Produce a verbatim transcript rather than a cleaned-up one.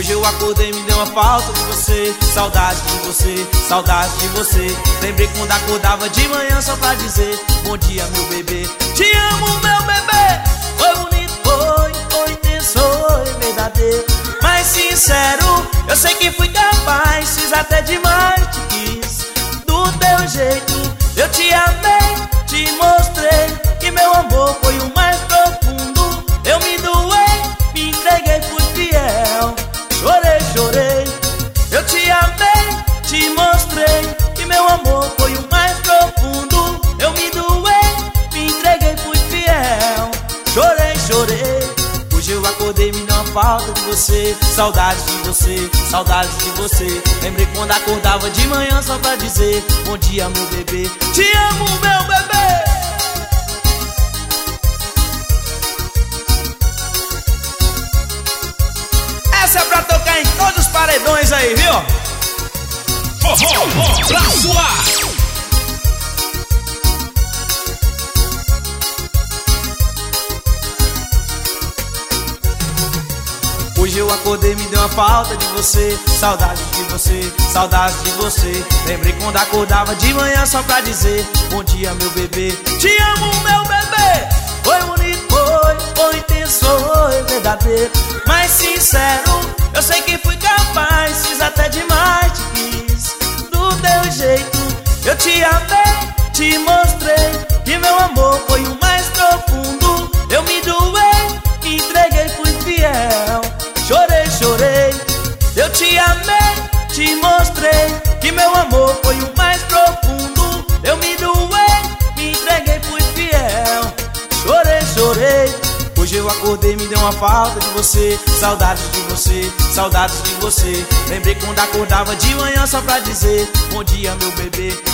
Hoje eu acordei e me deu uma falta de você. Saudade de você, saudade de você. Lembrei quando acordava de manhã só pra dizer bom dia, meu bebê. Te amo, meu bebê. Foi bonito, foi, foi intenso, foi verdadeiro, mas sincero. Eu sei que fui capaz, fiz até demais, te quis do teu jeito. Eu te amei, te mostrei que meu amor foi o mais profundo. Eu me doei, me entreguei, fui fiel. Chorei, chorei. Eu te amei, te mostrei que meu amor foi o mais profundo. Eu me doei, me entreguei, fui fiel. Chorei, chorei. Hoje eu acordei e me deu uma falta de você. Saudade de você, saudade de você. Lembrei quando acordava de manhã só pra dizer bom dia, meu bebê. Te amo, meu bebê. Essa é pra tocar em todos os paredões aí, viu? Forró, pra suar. Hoje eu acordei e me deu uma falta de você. Saudade de você, saudade de você. Lembrei quando acordava de manhã só pra dizer bom dia, meu bebê. Te amo, meu bebê. Foi bonito, foi, foi intenso, foi verdadeiro, mas sincero. Eu sei que fui capaz, fiz até demais, te quis do teu jeito. Eu te amei, te mostrei que meu amor foi o mais profundo. Eu me doei, me entreguei, fui fiel. Chorei, chorei. Eu te amei, te mostrei que meu amor foi o mais profundo. Eu me doei, me entreguei, fui fiel. Chorei, chorei. Hoje eu acordei e me deu uma falta de você. Saudade de você, saudade de você. Lembrei quando acordava de manhã só pra dizer bom dia, meu bebê.